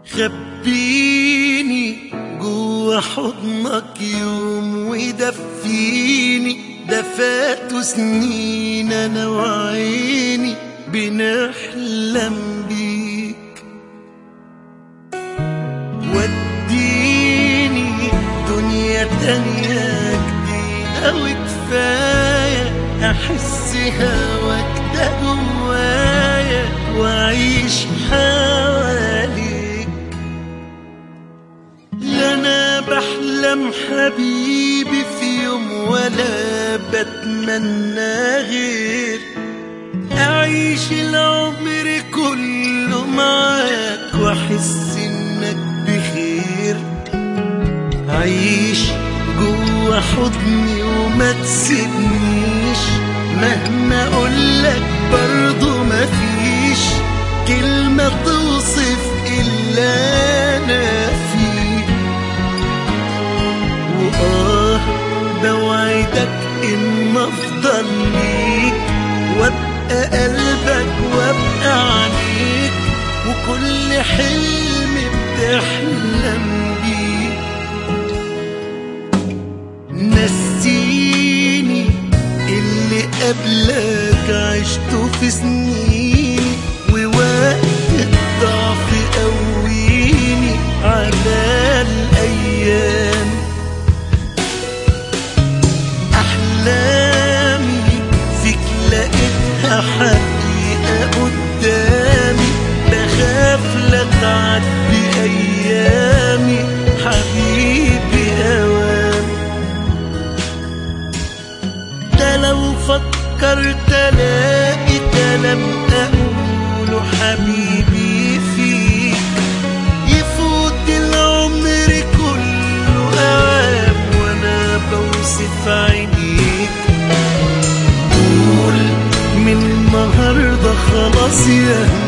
خبيني جوا حضنك يوم ودفيني، ده فاتوا سنين انا وعيني بنحلم بيك. وديني دنيا تانية جديدة وكفاية احس هواك ده جوايا واعيش حواليك. لا انا بحلم حبيبي في يوم ولا بتمنى غير اعيش العمر كله معاك واحس انك بخير. عيش جوا حضني وما تسيبنيش، مهما اقولك برضو مفيش كلمة توصف إلا أنا فيك. بوعدك إن أفضل ليك وأبقى قلبك وأبقى عليك، وكل حلم بتحلم بيه. نسيني اللي قبلك عشته في سنين، ووقت الضعف قويني على الأيام. أحلامي فيك لقيتها حقيقة قدامي، بخاف لا تعدي أيامي حبيبي أوام. ده لو فكرت ألاقي كلام أقوله حبيبي فيك يفوت العمر كله أوام وأنا بوصف عينيك. قول من النهاردة خلاص يا